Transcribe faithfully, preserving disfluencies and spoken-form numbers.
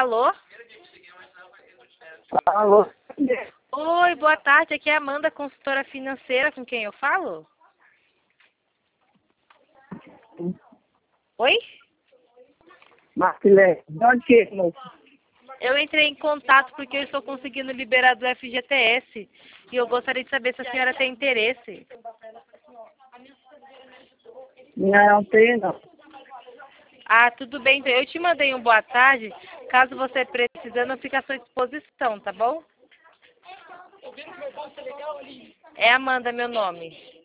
Alô? Alô? Oi, boa tarde. Aqui é a Amanda, consultora financeira, com quem eu falo? Oi? Marcilé, de onde que é, moço? Eu entrei em contato porque eu estou conseguindo liberar do F G T S e eu gostaria de saber se a senhora tem interesse. Não, tem não. Ah, tudo bem. Então eu te mandei um boa tarde. Caso você precisando, eu fico à sua disposição, tá bom? É Amanda, meu nome.